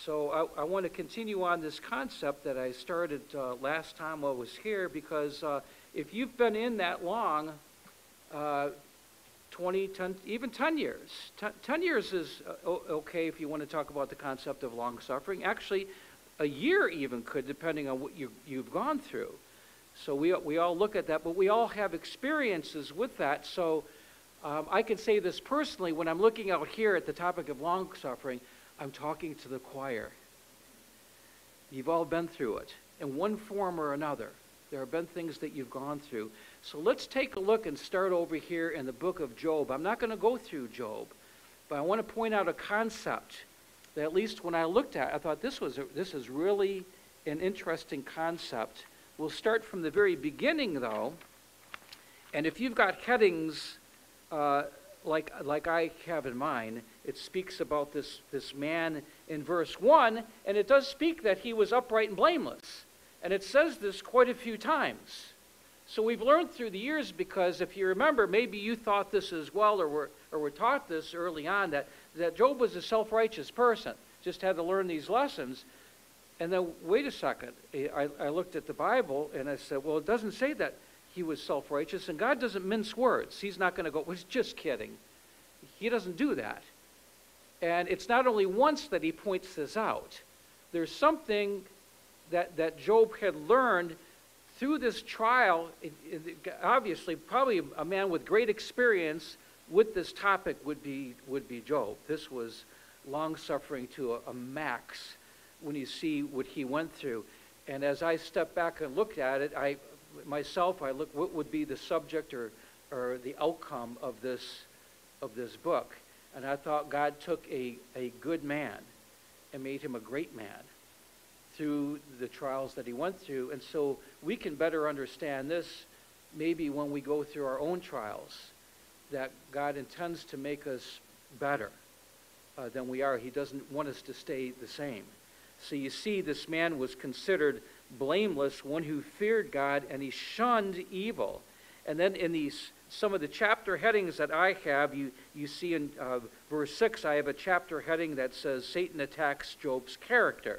So I want to continue on this concept that I started last time I was here, because if you've been in that long, 20, 10, even 10 years. 10 years is okay if you want to talk about the concept of long suffering. Actually, a year even could, depending on what you've gone through. So we all look at that, but we all have experiences with that. So I can say this personally, when I'm looking out here at the topic of long suffering, I'm talking to the choir. You've all been through it in one form or another. There have been things that you've gone through. So let's take a look and start over here in the book of Job. I'm not going to go through Job, but I want to point out a concept that, at least when I looked at, I thought this is really an interesting concept. We'll start from the very beginning, though. And if you've got headings like I have in mind, it speaks about this man in verse 1, and it does speak that he was upright and blameless. And it says this quite a few times. So we've learned through the years, because if you remember, maybe you thought this as well, or were taught this early on, that Job was a self-righteous person, just had to learn these lessons. And then, wait a second, I looked at the Bible and I said, well, it doesn't say that he was self-righteous, and God doesn't mince words. He's not going to go, well, he's just kidding. He doesn't do that. And it's not only once that he points this out. There's something that Job had learned through this trial. Obviously, probably a man with great experience with this topic would be Job. This was long-suffering to a max when you see what he went through. And as I stepped back and looked at it, I looked what would be the subject or the outcome of this book. And I thought God took a good man and made him a great man through the trials that he went through. And so we can better understand this maybe when we go through our own trials, that God intends to make us better than we are. He doesn't want us to stay the same. So you see, this man was considered blameless, one who feared God, and he shunned evil. And then in some of the chapter headings that I have, you see in verse 6, I have a chapter heading that says, Satan attacks Job's character.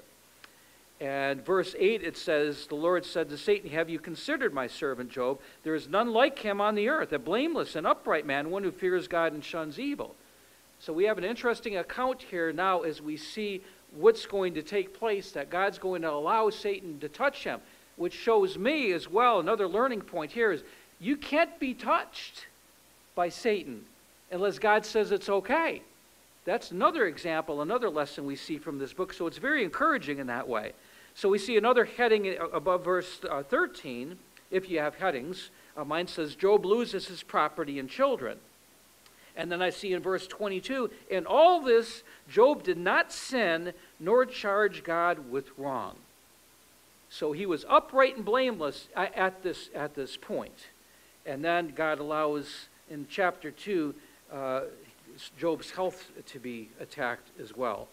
And verse 8, it says, the Lord said to Satan, have you considered my servant Job? There is none like him on the earth, a blameless and upright man, one who fears God and shuns evil. So we have an interesting account here now as we see what's going to take place, that God's going to allow Satan to touch him, which shows me as well, another learning point here is, you can't be touched by Satan unless God says it's okay. That's another example, another lesson we see from this book. So it's very encouraging in that way. So we see another heading above verse 13, if you have headings. Mine says, Job loses his property and children. And then I see in verse 22, in all this, Job did not sin nor charge God with wrong. So he was upright and blameless at this point. And then God allows, in chapter 2, Job's health to be attacked as well.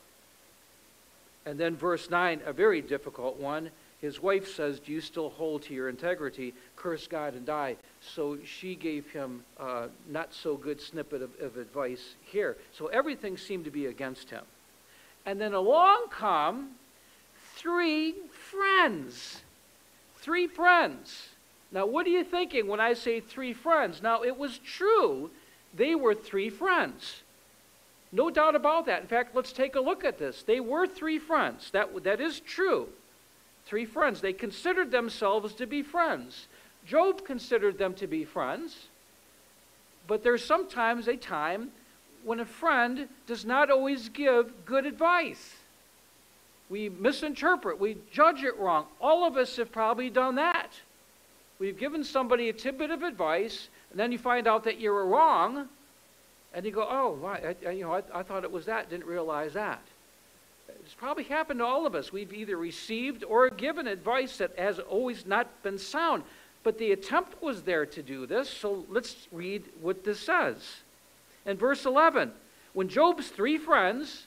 And then verse 9, a very difficult one. His wife says, do you still hold to your integrity? Curse God and die. So she gave him a not so good snippet of advice here. So everything seemed to be against him. And then along come three friends. Three friends. Now, what are you thinking when I say three friends? Now, it was true. They were three friends. No doubt about that. In fact, let's take a look at this. They were three friends. That is true. Three friends. They considered themselves to be friends. Job considered them to be friends. But there's sometimes a time when a friend does not always give good advice. We misinterpret. We judge it wrong. All of us have probably done that. We've given somebody a tidbit of advice, and then you find out that you're wrong, and you go, oh, I thought it was that, didn't realize that. It's probably happened to all of us. We've either received or given advice that has always not been sound. But the attempt was there to do this, so let's read what this says. In verse 11, when Job's three friends,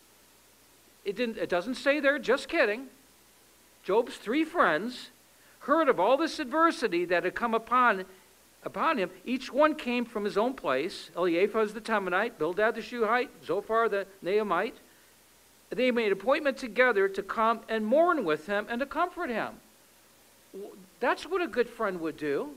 it doesn't say there, just kidding. Job's three friends heard of all this adversity that had come upon him. Each one came from his own place. Eliphaz the Temanite, Bildad the Shuhite, Zophar the Naamite. they made appointment together to come and mourn with him and to comfort him. That's what a good friend would do.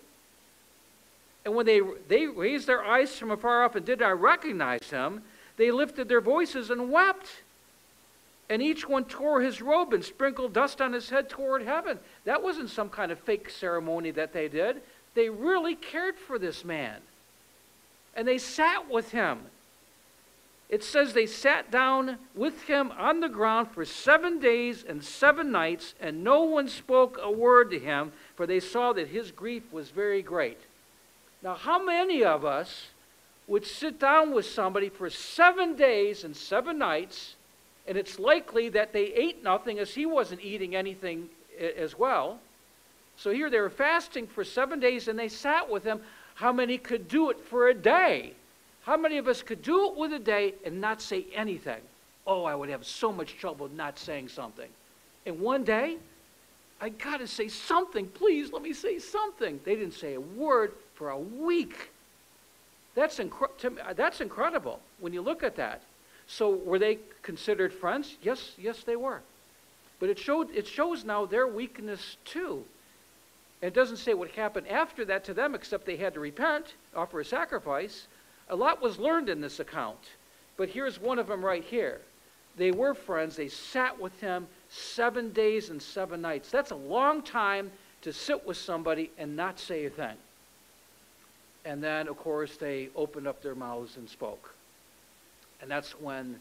And when they raised their eyes from afar off and did not recognize him, they lifted their voices and wept. And each one tore his robe and sprinkled dust on his head toward heaven. That wasn't some kind of fake ceremony that they did. They really cared for this man. And they sat with him. It says they sat down with him on the ground for 7 days and 7 nights, and no one spoke a word to him, for they saw that his grief was very great. Now, how many of us would sit down with somebody for 7 days and 7 nights, and it's likely that they ate nothing as he wasn't eating anything as well? So here they were fasting for 7 days, and they sat with him. How many could do it for a day? How many of us could do it with a day and not say anything? Oh, I would have so much trouble not saying something. In one day, I got to say something. Please, let me say something. They didn't say a word for a week. That's incredible when you look at that. So were they considered friends? Yes, they were. But it shows now their weakness too. And it doesn't say what happened after that to them, except they had to repent, offer a sacrifice. A lot was learned in this account. But here's one of them right here. They were friends. They sat with him 7 days and 7 nights. That's a long time to sit with somebody and not say a thing. And then, of course, they opened up their mouths and spoke. And that's when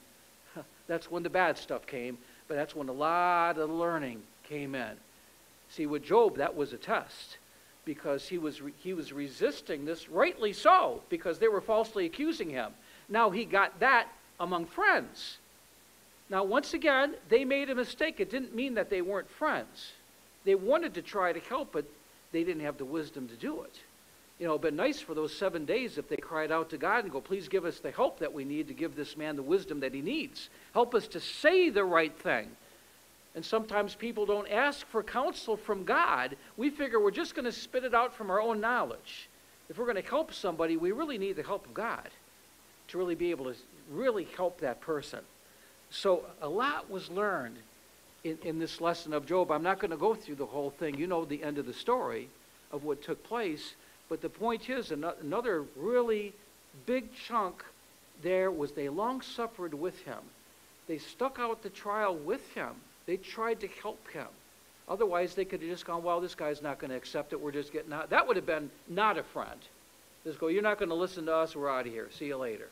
the bad stuff came, but that's when a lot of learning came in. See, with Job, that was a test, because he was resisting this, rightly so, because they were falsely accusing him. Now he got that among friends. Now, once again, they made a mistake. It didn't mean that they weren't friends. They wanted to try to help, but they didn't have the wisdom to do it. You know, it would be nice for those 7 days if they cried out to God and go, please give us the help that we need to give this man the wisdom that he needs. Help us to say the right thing. And sometimes people don't ask for counsel from God. We figure we're just going to spit it out from our own knowledge. If we're going to help somebody, we really need the help of God to really be able to really help that person. So a lot was learned in this lesson of Job. I'm not going to go through the whole thing. You know the end of the story of what took place. But the point is, another really big chunk there was they long-suffered with him. They stuck out the trial with him. They tried to help him. Otherwise, they could have just gone, well, this guy's not going to accept it. We're just getting out. That would have been not a friend. Just go, you're not going to listen to us. We're out of here. See you later.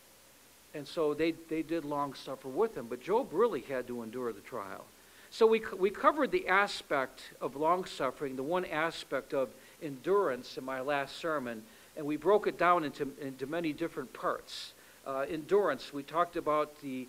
And so they did long suffer with him. But Job really had to endure the trial. So we covered the aspect of long suffering, the one aspect of endurance in my last sermon, and we broke it down into many different parts. Endurance, we talked about the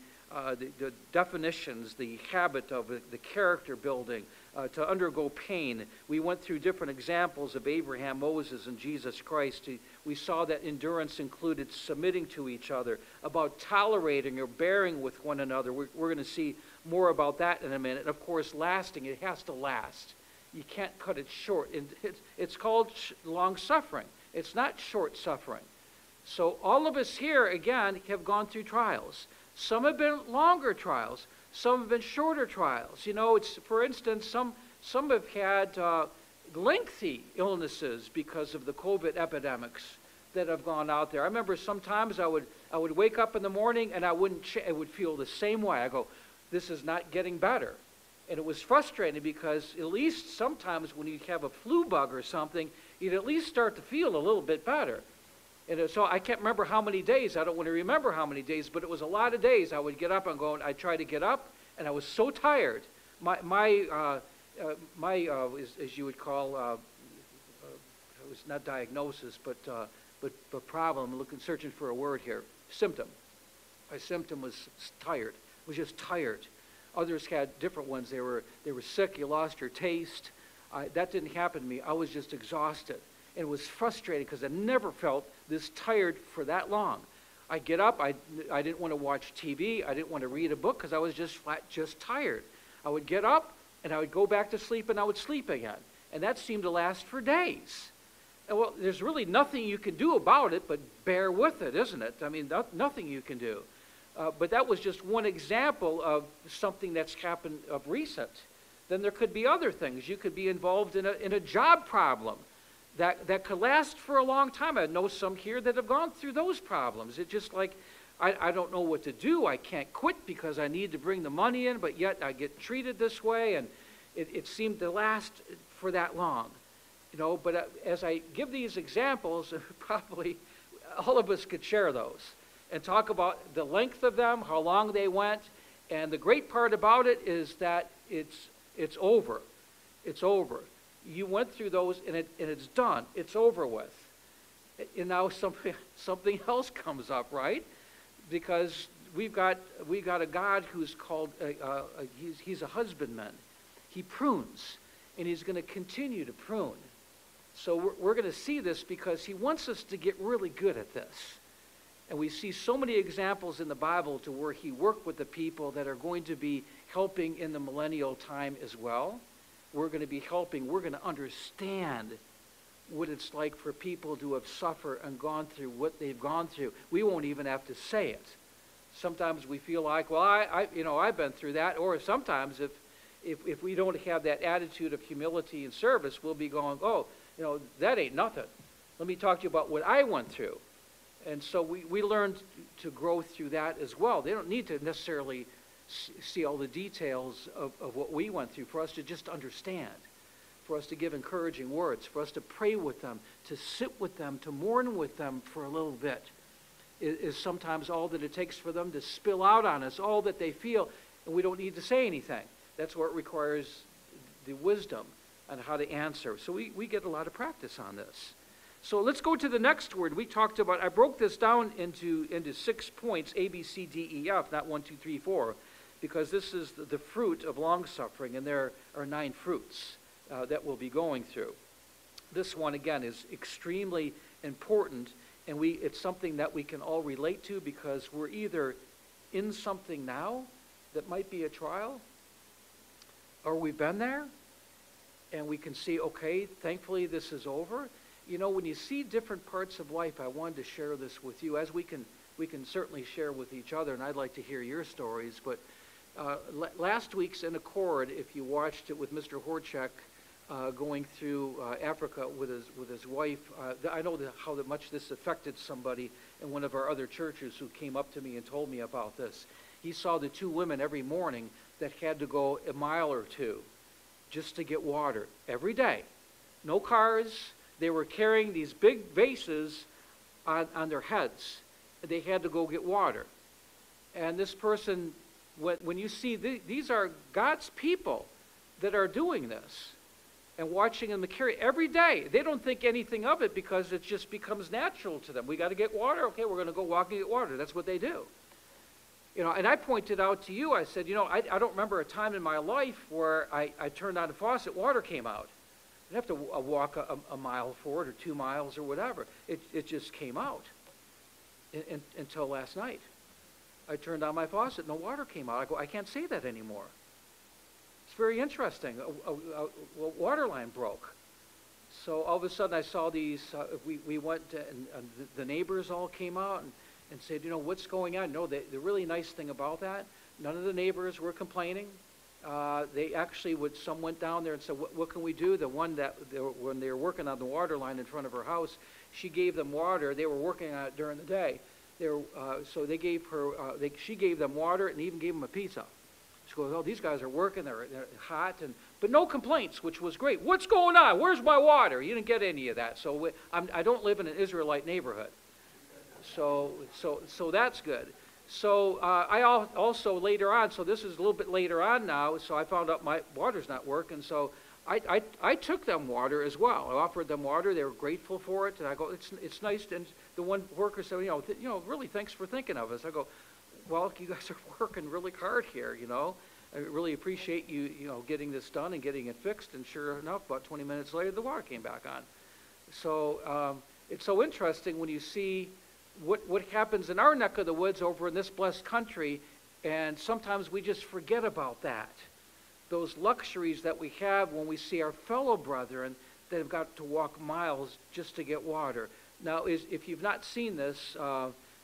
definitions, the habit of it, the character building, to undergo pain. We went through different examples of Abraham, Moses, and Jesus Christ. We saw that endurance included submitting to each other, about tolerating or bearing with one another. We're going to see more about that in a minute. And of course, lasting, it has to last. You can't cut it short. It's called long suffering. It's not short suffering. So all of us here, again, have gone through trials. Some have been longer trials. Some have been shorter trials. You know, for instance, some have had lengthy illnesses because of the COVID epidemics that have gone out there. I remember sometimes I would wake up in the morning and I would feel the same way. I go, this is not getting better. And it was frustrating because at least sometimes when you have a flu bug or something, you'd at least start to feel a little bit better. And so I can't remember how many days. I don't want to remember how many days, but it was a lot of days. I would get up and go, and I'd try to get up, and I was so tired. My as you would call, it was not diagnosis, but problem. Searching for a word here. Symptom. My symptom was tired. Was just tired. Others had different ones. They were sick. You lost your taste. That didn't happen to me. I was just exhausted. And it was frustrating because I never felt this tired for that long. I'd get up. I didn't want to watch TV. I didn't want to read a book because I was just tired. I would get up and I would go back to sleep and I would sleep again. And that seemed to last for days. And well, there's really nothing you can do about it but bear with it, isn't it? I mean, nothing you can do. But that was just one example of something that's happened of recent. Then there could be other things. You could be involved in a job problem that could last for a long time. I know some here that have gone through those problems. It's just like, I don't know what to do. I can't quit because I need to bring the money in, but yet I get treated this way, and it seemed to last for that long. But as I give these examples, probably all of us could share those and talk about the length of them, how long they went, and the great part about it is that it's over. It's over. You went through those, and it's done. It's over with. And now something else comes up, right? Because we've got a God who's called he's a husbandman. He prunes, and he's going to continue to prune. So we're going to see this because he wants us to get really good at this. And we see so many examples in the Bible to where he worked with the people that are going to be helping in the millennial time as well. We're going to be helping. We're going to understand what it's like for people to have suffered and gone through what they've gone through. We won't even have to say it. Sometimes we feel like, well, I've been through that. Or sometimes if we don't have that attitude of humility and service, we'll be going, oh, that ain't nothing. Let me talk to you about what I went through. And so we learned to grow through that as well. They don't need to necessarily see all the details of what we went through for us to just understand, for us to give encouraging words, for us to pray with them, to sit with them, to mourn with them for a little bit is sometimes all that it takes for them to spill out on us, all that they feel, and we don't need to say anything. That's what requires the wisdom on how to answer. So we get a lot of practice on this. So let's go to the next word. We talked about, I broke this down into 6 points, A, B, C, D, E, F, not 1, 2, 3, 4, because this is the fruit of long-suffering, and there are 9 fruits that we'll be going through. This one, again, is extremely important, and it's something that we can all relate to because we're either in something now that might be a trial, or we've been there, and we can see, okay, thankfully this is over. When you see different parts of life, I wanted to share this with you, as we can certainly share with each other, and I'd like to hear your stories. But last week's In Accord, if you watched it with Mr. Horchak going through Africa with his wife, I know how much this affected somebody in one of our other churches who came up to me and told me about this. He saw the 2 women every morning that had to go a mile or 2 just to get water every day. No cars. They were carrying these big vases on their heads. They had to go get water. And this person, when you see these are God's people that are doing this and watching them carry every day, they don't think anything of it because it just becomes natural to them. We got to get water. Okay, we're going to go walk and get water. That's what they do. And I pointed out to you, I said, I don't remember a time in my life where I turned on the faucet, water came out. I didn't have to walk a mile for it or 2 miles or whatever. It just came out until last night. I turned on my faucet, no water came out. I go, I can't say that anymore. It's very interesting. A water line broke. So all of a sudden I saw these, we went and the neighbors all came out and said, what's going on? No, the really nice thing about that, none of the neighbors were complaining. They actually some went down there and said, what can we do? The one when they were working on the water line in front of her house, she gave them water. They were working on it during the day. So they gave her, she gave them water and even gave them a pizza. She goes, oh, these guys are working, they're hot, but no complaints, which was great. What's going on? Where's my water? You didn't get any of that. So I don't live in an Israelite neighborhood. So that's good. So I also later on, so this is a little bit later on now, so I found out my water's not working, so I took them water as well. I offered them water. They were grateful for it, and I go, it's nice. And the one worker said, really, thanks for thinking of us. I go, well, you guys are working really hard here, I really appreciate you, getting this done and getting it fixed. And sure enough, about 20 minutes later, the water came back on. So it's so interesting when you see what happens in our neck of the woods over in this blessed country, and sometimes we just forget about that. Those luxuries that we have when we see our fellow brethren that have got to walk miles just to get water. Now, if you've not seen this,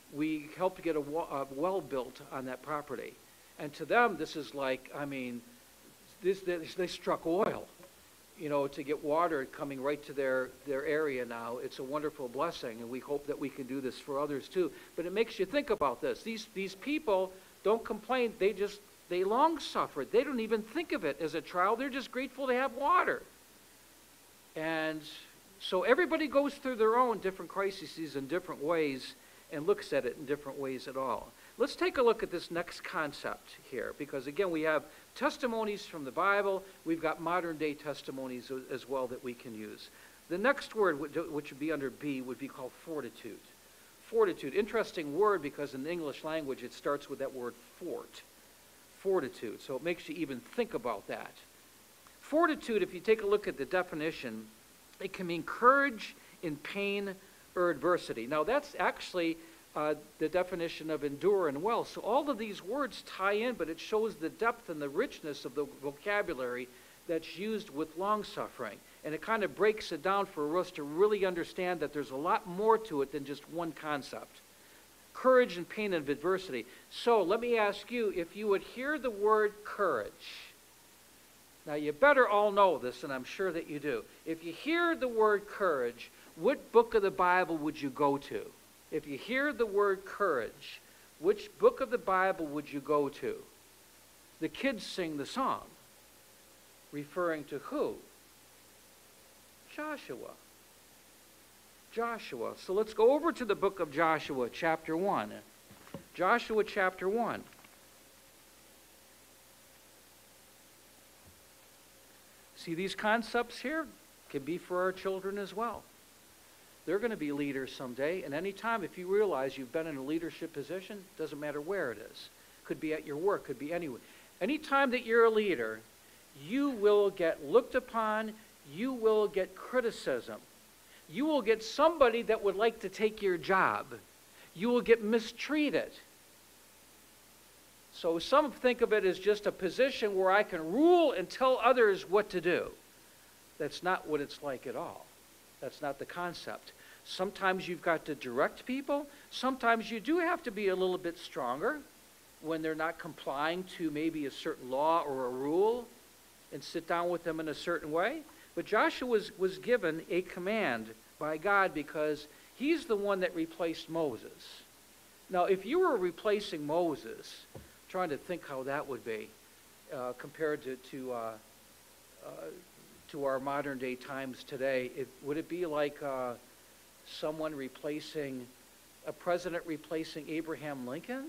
we helped get a well built on that property. And to them, this is like, I mean, they struck oil, you know, to get water coming right to their area now. It's a wonderful blessing, and we hope that we can do this for others too. But it makes you think about this. These people don't complain. They long suffer. They don't even think of it as a trial. They're just grateful to have water. And so everybody goes through their own different crises in different ways and looks at it in different ways at all. Let's take a look at this next concept here, because again, we have testimonies from the Bible. We've got modern day testimonies as well that we can use. The next word, which would be under B, would be called fortitude. Fortitude, interesting word, because in the English language it starts with that word fort. Fortitude, so it makes you even think about that. Fortitude, if you take a look at the definition, it can mean courage in pain or adversity. Now that's actually the definition of endure and well. So all of these words tie in, but it shows the depth and the richness of the vocabulary that's used with long-suffering. And it kind of breaks it down for us to really understand that there's a lot more to it than just one concept. Courage in pain and adversity. So let me ask you, if you would hear the word courage, now you better all know this, and I'm sure that you do. If you hear the word courage, what book of the Bible would you go to? If you hear the word courage, which book of the Bible would you go to? The kids sing the song. Referring to who? Joshua. Joshua. So let's go over to the book of Joshua, chapter 1. Joshua, chapter 1. See, these concepts here can be for our children as well. They're going to be leaders someday, and anytime if you realize you've been in a leadership position, doesn't matter where it is. Could be at your work, could be anywhere. Anytime that you're a leader, you will get looked upon, you will get criticism. You will get somebody that would like to take your job. You will get mistreated. So some think of it as just a position where I can rule and tell others what to do. That's not what it's like at all. That's not the concept. Sometimes you've got to direct people. Sometimes you do have to be a little bit stronger when they're not complying to maybe a certain law or a rule, and sit down with them in a certain way. But Joshua was given a command by God because he's the one that replaced Moses. Now, if you were replacing Moses, trying to think how that would be compared to our modern day times today, would it be like someone replacing, a president replacing Abraham Lincoln?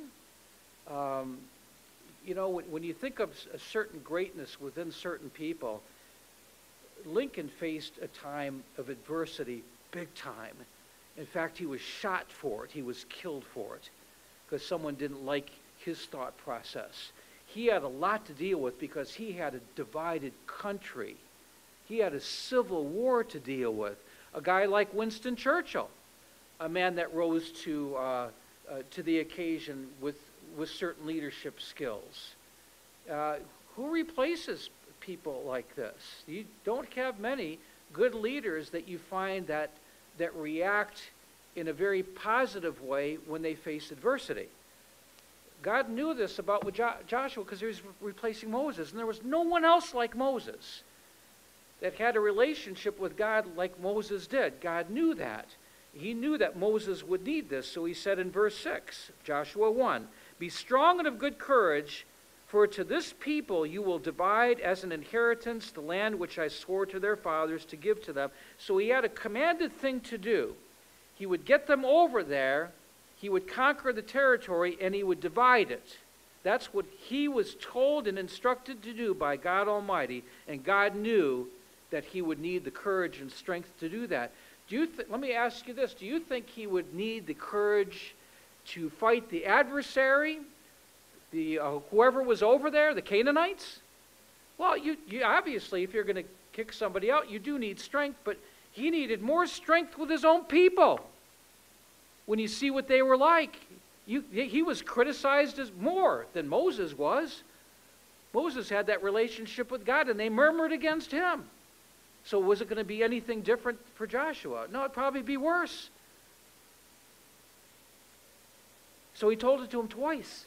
You know, when you think of a certain greatness within certain people, Lincoln faced a time of adversity, big time. In fact, he was shot for it. He was killed for it because someone didn't like his thought process. He had a lot to deal with because he had a divided country. He had a civil war to deal with. A guy like Winston Churchill, a man that rose to the occasion with certain leadership skills. Who replaces people like this? You don't have many good leaders that you find that react in a very positive way when they face adversity. God knew this about with Joshua because he was replacing Moses, and there was no one else like Moses that had a relationship with God like Moses did. God knew that. He knew that Moses would need this, so he said in verse 6, Joshua 1, "Be strong and of good courage, for to this people you will divide as an inheritance the land which I swore to their fathers to give to them." So he had a commanded thing to do. He would get them over there, he would conquer the territory, and he would divide it. That's what he was told and instructed to do by God Almighty, and God knew that he would need the courage and strength to do that. Let me ask you this. Do you think he would need the courage to fight the adversary, whoever was over there, the Canaanites? Well, you obviously, if you're going to kick somebody out, you do need strength, but he needed more strength with his own people. When you see what they were like, he was criticized as more than Moses was. Moses had that relationship with God, and they murmured against him. So was it going to be anything different for Joshua? No, it'd probably be worse. So he told it to him twice.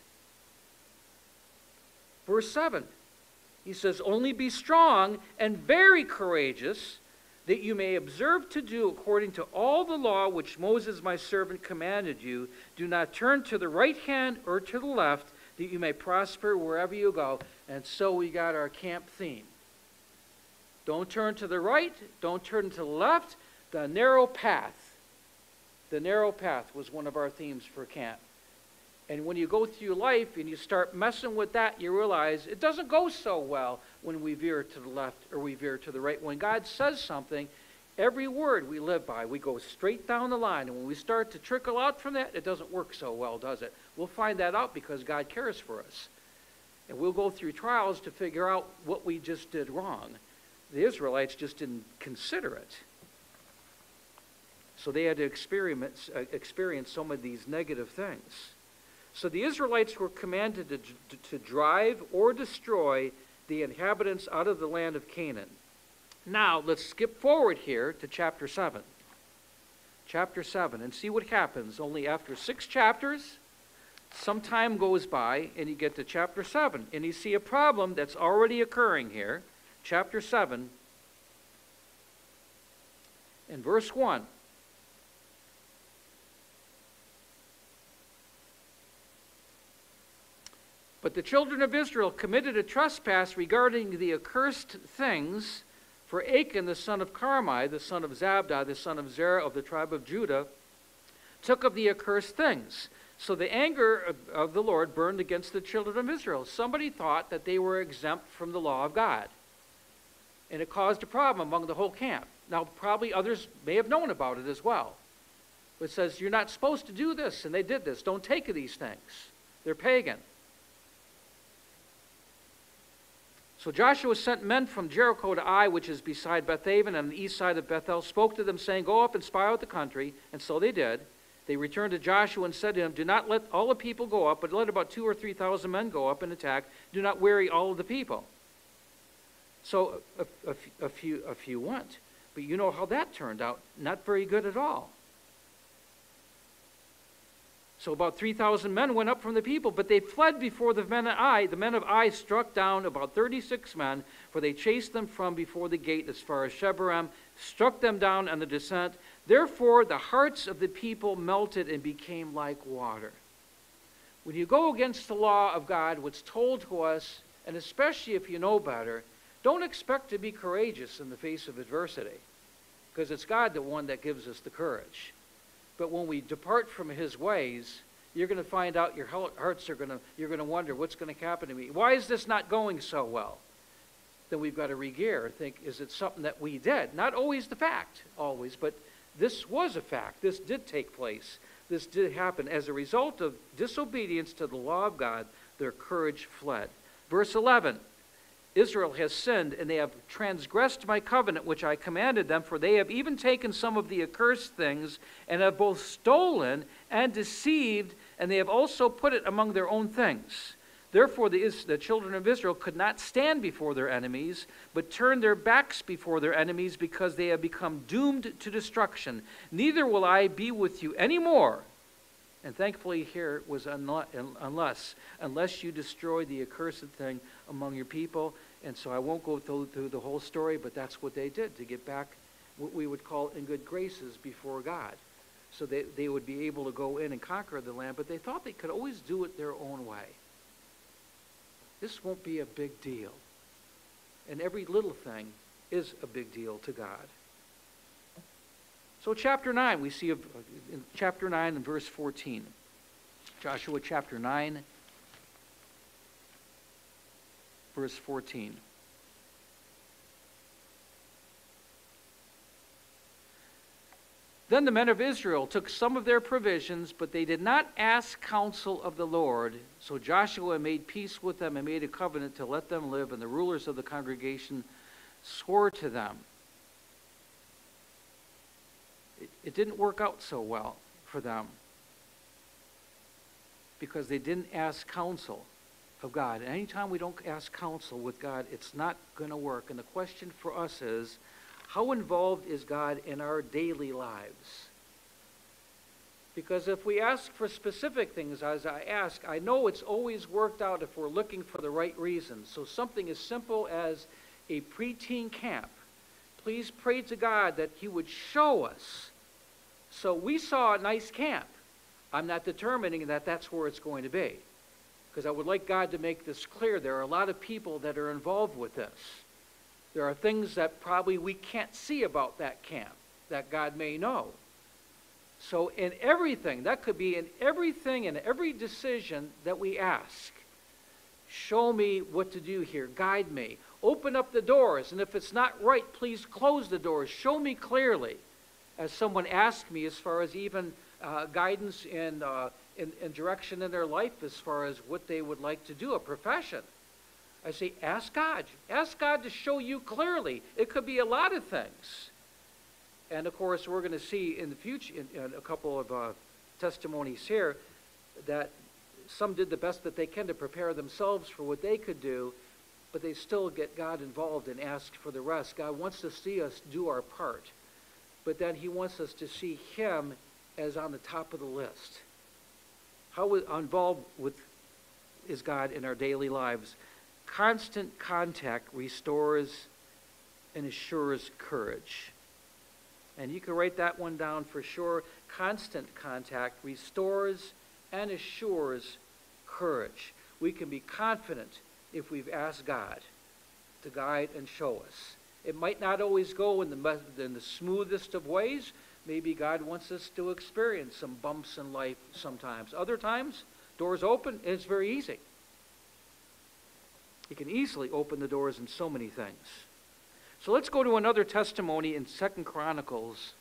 Verse 7, he says, only be strong and very courageous, that you may observe to do according to all the law which Moses my servant commanded you. Do not turn to the right hand or to the left, that you may prosper wherever you go. And so we got our camp theme. Don't turn to the right, don't turn to the left, the narrow path. The narrow path was one of our themes for camp. And when you go through life and you start messing with that, you realize it doesn't go so well when we veer to the left or we veer to the right. When God says something, every word we live by, we go straight down the line. And when we start to trickle out from that, it doesn't work so well, does it? We'll find that out because God cares for us. And we'll go through trials to figure out what we just did wrong. The Israelites just didn't consider it. So they had to experience some of these negative things. So the Israelites were commanded to drive or destroy the inhabitants out of the land of Canaan. Now, let's skip forward here to chapter 7. Chapter 7, and see what happens. Only after 6 chapters, some time goes by, and you get to chapter 7. And you see a problem that's already occurring here. Chapter 7, and verse 1. But the children of Israel committed a trespass regarding the accursed things, for Achan the son of Carmi, the son of Zabdi, the son of Zerah of the tribe of Judah, took of the accursed things. So the anger of the Lord burned against the children of Israel. Somebody thought that they were exempt from the law of God. And it caused a problem among the whole camp. Now, probably others may have known about it as well. It says, you're not supposed to do this, and they did this. Don't take of these things. They're pagan. So Joshua sent men from Jericho to Ai, which is beside Bethaven on the east side of Bethel, spoke to them, saying, go up and spy out the country. And so they did. They returned to Joshua and said to him, do not let all the people go up, but let about 2,000 or 3,000 men go up and attack. Do not weary all of the people. So a few went. But you know how that turned out. Not very good at all. So about 3,000 men went up from the people, but they fled before the men of Ai. The men of Ai struck down about 36 men, for they chased them from before the gate as far as Shebarim, struck them down on the descent. Therefore the hearts of the people melted and became like water. When you go against the law of God, what's told to us, and especially if you know better, don't expect to be courageous in the face of adversity, because it's God the one that gives us the courage. But when we depart from his ways, you're going to find out your hearts you're going to wonder, what's going to happen to me? Why is this not going so well? Then we've got to re-gear and think, is it something that we did? Not always the fact, always, but this was a fact. This did take place. This did happen. As a result of disobedience to the law of God, their courage fled. Verse 11. Israel has sinned, and they have transgressed my covenant which I commanded them, for they have even taken some of the accursed things, and have both stolen and deceived, and they have also put it among their own things. Therefore the children of Israel could not stand before their enemies, but turned their backs before their enemies, because they have become doomed to destruction. Neither will I be with you any more. And thankfully here it was unless you destroy the accursed thing among your people. And so I won't go through the whole story, but that's what they did to get back what we would call in good graces before God. So they would be able to go in and conquer the land, but they thought they could always do it their own way. This won't be a big deal. And every little thing is a big deal to God. So chapter 9, we see in chapter 9 and verse 14. Joshua chapter 9, verse 14. Then the men of Israel took some of their provisions, but they did not ask counsel of the Lord. So Joshua made peace with them and made a covenant to let them live, and the rulers of the congregation swore to them. It didn't work out so well for them because they didn't ask counsel of God. And anytime we don't ask counsel with God, it's not going to work. And the question for us is, how involved is God in our daily lives? Because if we ask for specific things, as I ask, I know it's always worked out if we're looking for the right reasons. So something as simple as a preteen camp. Please pray to God that He would show us. So we saw a nice camp. I'm not determining that that's where it's going to be. Because I would like God to make this clear. There are a lot of people that are involved with this. There are things that probably we can't see about that camp that God may know. So in everything, that could be in everything, in every decision that we ask, show me what to do here, guide me, open up the doors, and if it's not right, please close the doors, show me clearly. As someone asked me as far as even guidance and direction in their life as far as what they would like to do, a profession. I say, ask God. Ask God to show you clearly. It could be a lot of things. And of course, we're going to see in the future, in a couple of testimonies here, that some did the best that they can to prepare themselves for what they could do, but they still get God involved and ask for the rest. God wants to see us do our part, but then He wants us to see Him as on the top of the list. How involved is God in our daily lives? Constant contact restores and assures courage. And you can write that one down for sure. Constant contact restores and assures courage. We can be confident if we've asked God to guide and show us. It might not always go in the smoothest of ways. Maybe God wants us to experience some bumps in life sometimes. Other times, doors open, and it's very easy. He can easily open the doors in so many things. So let's go to another testimony in 2 Chronicles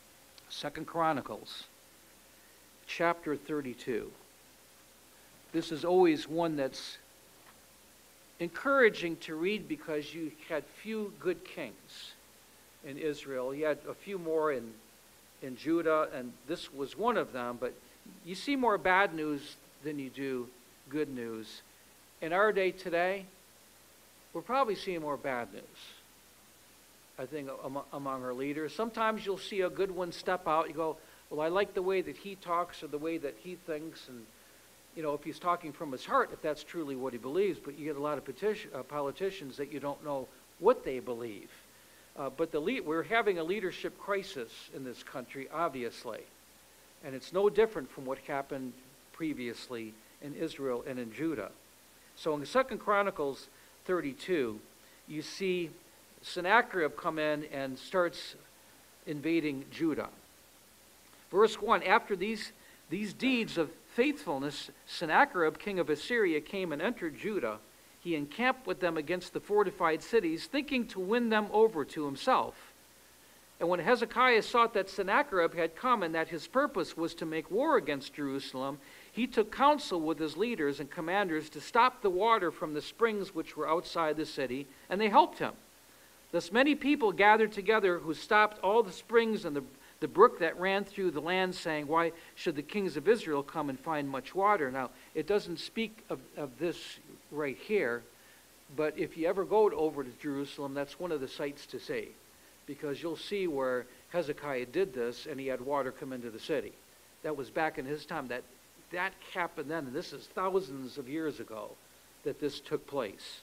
chapter 32. This is always one that's encouraging to read because you had few good kings in Israel. You had a few more in Judah, and this was one of them, but you see more bad news than you do good news. In our day today, we're probably seeing more bad news, I think, among our leaders. Sometimes you'll see a good one step out. You go, well, I like the way that he talks or the way that he thinks. And, if he's talking from his heart, if that's truly what he believes. But you get a lot of politicians that you don't know what they believe. But we're having a leadership crisis in this country, obviously. And it's no different from what happened previously in Israel and in Judah. So in 2 Chronicles 32, you see Sennacherib come in and starts invading Judah. Verse 1, after these deeds of faithfulness, Sennacherib, king of Assyria, came and entered Judah. He encamped with them against the fortified cities, thinking to win them over to himself. And when Hezekiah saw that Sennacherib had come and that his purpose was to make war against Jerusalem, he took counsel with his leaders and commanders to stop the water from the springs which were outside the city, and they helped him. Thus many people gathered together who stopped all the springs and the brook that ran through the land, saying, why should the kings of Israel come and find much water? Now, it doesn't speak of this right here, but if you ever go over to Jerusalem, that's one of the sights to see, because you'll see where Hezekiah did this and he had water come into the city. That was back in his time. That happened then, and this is thousands of years ago that this took place.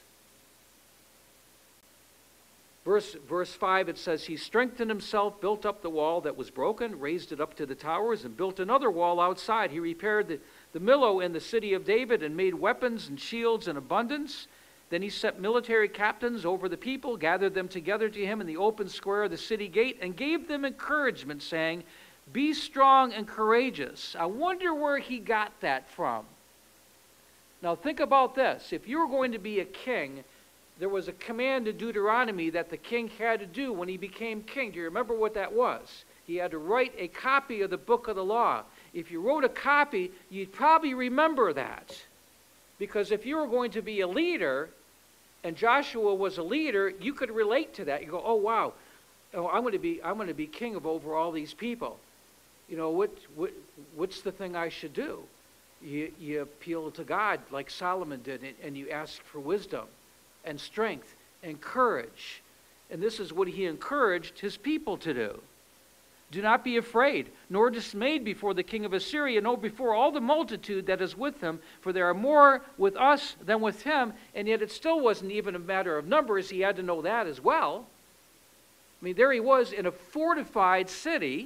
Verse 5, it says, he strengthened himself, built up the wall that was broken, raised it up to the towers, and built another wall outside. He repaired the Millo in the city of David and made weapons and shields in abundance. Then he set military captains over the people, gathered them together to him in the open square of the city gate, and gave them encouragement, saying, be strong and courageous. I wonder where he got that from. Now think about this. If you were going to be a king, there was a command in Deuteronomy that the king had to do when he became king. Do you remember what that was? He had to write a copy of the book of the law. If you wrote a copy, you'd probably remember that. Because if you were going to be a leader, and Joshua was a leader, you could relate to that. You go, oh, wow, I'm going to be king of over all these people. What's the thing I should do? You appeal to God like Solomon did, and you ask for wisdom and strength and courage. And this is what he encouraged his people to do. Do not be afraid, nor dismayed before the king of Assyria, nor before all the multitude that is with him, for there are more with us than with him. And yet it still wasn't even a matter of numbers. He had to know that as well. I mean, there he was in a fortified city.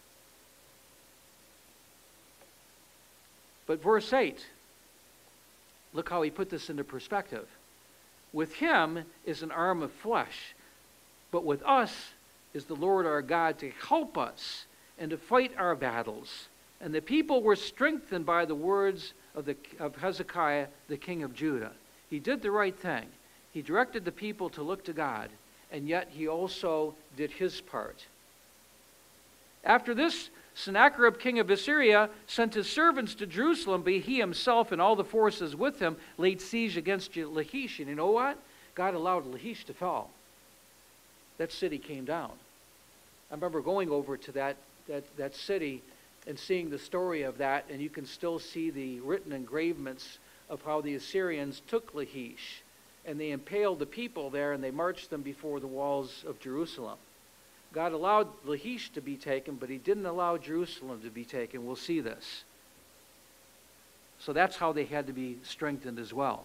But verse 8, look how he put this into perspective. With him is an arm of flesh, but with us is the Lord our God to help us and to fight our battles. And the people were strengthened by the words of Hezekiah, the king of Judah. He did the right thing. He directed the people to look to God, and yet he also did his part. After this, Sennacherib, king of Assyria, sent his servants to Jerusalem, but he himself and all the forces with him laid siege against Lachish. And you know what? God allowed Lachish to fall. That city came down. I remember going over to that city and seeing the story of that, and you can still see the written engravements of how the Assyrians took Lachish, and they impaled the people there, and they marched them before the walls of Jerusalem. God allowed Lachish to be taken, but he didn't allow Jerusalem to be taken. We'll see this. So that's how they had to be strengthened as well.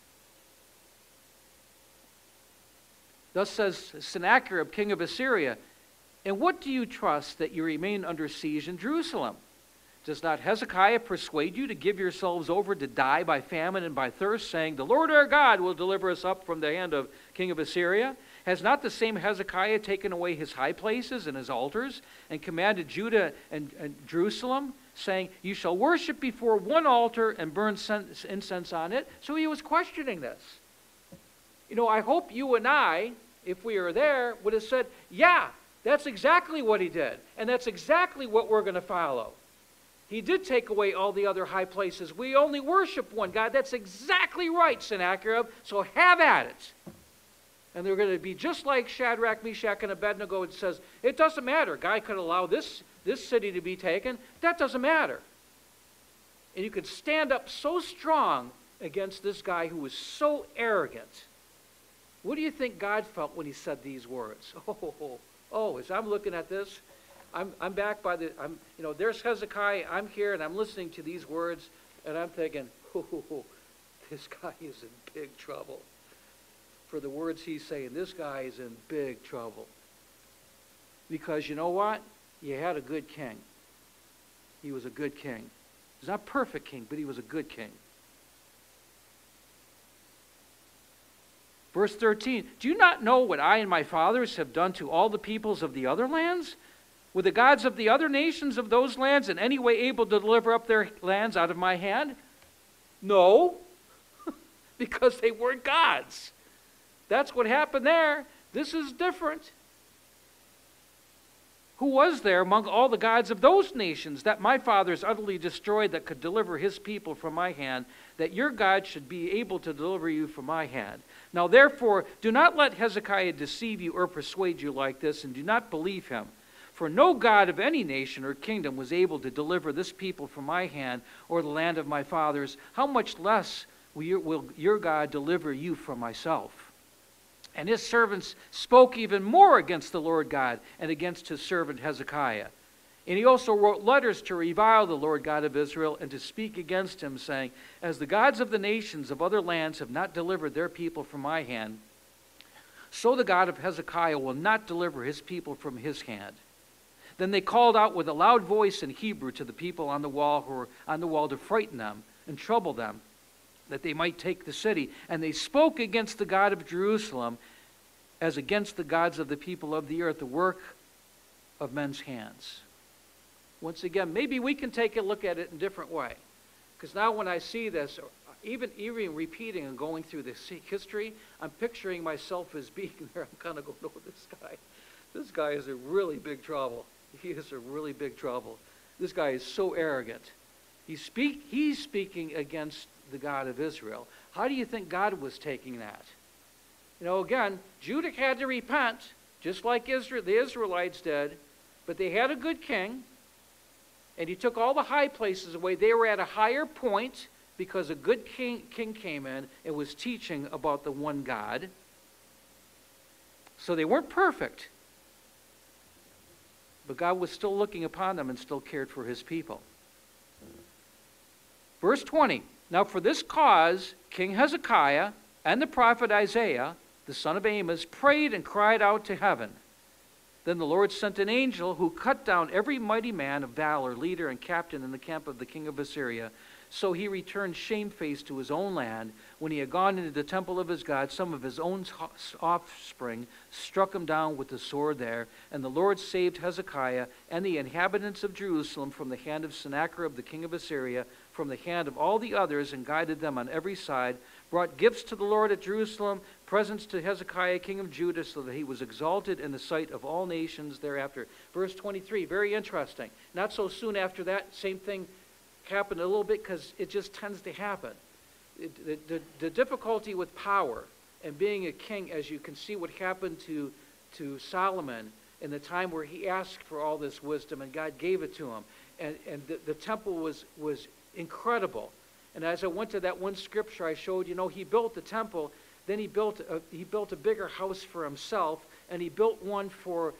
Thus says Sennacherib, king of Assyria, "And what do you trust that you remain under siege in Jerusalem? Does not Hezekiah persuade you to give yourselves over to die by famine and by thirst, saying, 'The Lord our God will deliver us up from the hand of king of Assyria'? Has not the same Hezekiah taken away his high places and his altars, and commanded Judah and Jerusalem, saying, 'You shall worship before one altar and burn incense on it'?" So he was questioning this. You know, I hope you and I, if we were there, would have said, yeah, that's exactly what he did, and that's exactly what we're going to follow. He did take away all the other high places. We only worship one God. That's exactly right, Sennacherib, so have at it. And they're going to be just like Shadrach, Meshach, and Abednego. It says, it doesn't matter. God could allow this city to be taken. That doesn't matter. And you could stand up so strong against this guy who was so arrogant. What do you think God felt when he said these words? As I'm looking at this, I'm back by there's Hezekiah, I'm here, and I'm listening to these words, and I'm thinking, this guy is in big trouble. For the words he's saying, this guy is in big trouble. Because you know what? You had a good king. He was a good king. He's not a perfect king, but he was a good king. Verse 13, "Do you not know what I and my fathers have done to all the peoples of the other lands? Were the gods of the other nations of those lands in any way able to deliver up their lands out of my hand? No, because they weren't gods. That's what happened there. This is different. Who was there among all the gods of those nations that my fathers utterly destroyed that could deliver his people from my hand, that your God should be able to deliver you from my hand? Now therefore, do not let Hezekiah deceive you or persuade you like this, and do not believe him. For no God of any nation or kingdom was able to deliver this people from my hand or the land of my fathers. How much less will your God deliver you from myself?" And his servants spoke even more against the Lord God and against his servant Hezekiah. And he also wrote letters to revile the Lord God of Israel and to speak against him, saying, "As the gods of the nations of other lands have not delivered their people from my hand, so the God of Hezekiah will not deliver his people from his hand." Then they called out with a loud voice in Hebrew to the people on the wall who were on the wall to frighten them and trouble them, that they might take the city. And they spoke against the God of Jerusalem as against the gods of the people of the earth, the work of men's hands. Once again, maybe we can take a look at it in a different way. Because now when I see this, even repeating and going through this history, I'm picturing myself as being there. I'm kind of going, oh, this guy is in really big trouble. He is in really big trouble. This guy is so arrogant. He's speaking against the God of Israel. How do you think God was taking that? You know, again, Judah had to repent, just like the Israelites did, but they had a good king, and he took all the high places away. They were at a higher point because a good king came in and was teaching about the one God. So they weren't perfect, But God was still looking upon them and still cared for his people. Verse 20, now for this cause King Hezekiah and the prophet Isaiah, the son of Amos, prayed and cried out to heaven. Then the Lord sent an angel who cut down every mighty man of valor, leader and captain in the camp of the king of Assyria. So he returned shamefaced to his own land. When he had gone into the temple of his God, some of his own offspring struck him down with the sword there. And the Lord saved Hezekiah and the inhabitants of Jerusalem from the hand of Sennacherib, the king of Assyria, from the hand of all the others, and guided them on every side, brought gifts to the Lord at Jerusalem, presents to Hezekiah, king of Judah, so that he was exalted in the sight of all nations thereafter. Verse 23, very interesting. Not so soon after that, same thing happened a little bit, because it just tends to happen. The difficulty with power and being a king, as you can see what happened to Solomon in the time where he asked for all this wisdom and God gave it to him. And the temple was incredible. And as I went to that one scripture I showed, he built the temple, then he built a bigger house for himself, and he built one for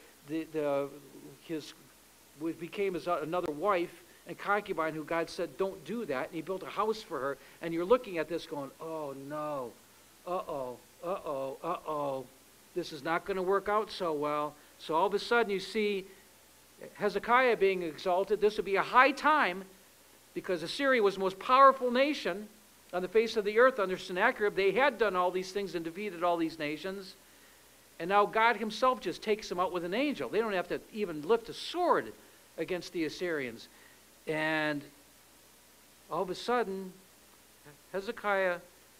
what became his another wife and concubine, who God said, don't do that. And he built a house for her. And you're looking at this going, oh no, this is not going to work out so well. So all of a sudden you see Hezekiah being exalted. This would be a high time, because Assyria was the most powerful nation on the face of the earth under Sennacherib. They had done all these things and defeated all these nations. And now God himself just takes them out with an angel. They don't have to even lift a sword against the Assyrians. And all of a sudden, Hezekiah